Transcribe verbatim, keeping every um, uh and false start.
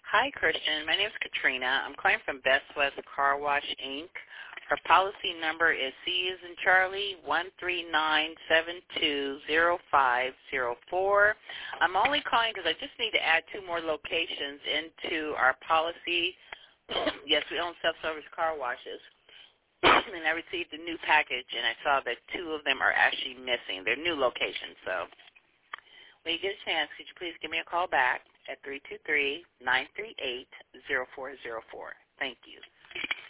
Hi, Christian. My name is Katrina. I'm calling from Best West Car Wash, Incorporated. Her policy number is C as in Charlie, one three nine seven two zero five zero four. I'm only calling because I just need to add two more locations into our policy. Yes, we own self-service car washes. And I received a new package, and I saw that two of them are actually missing. They're new locations. So when you get a chance, could you please give me a call back at three two three, nine three eight, zero four zero four. Thank you.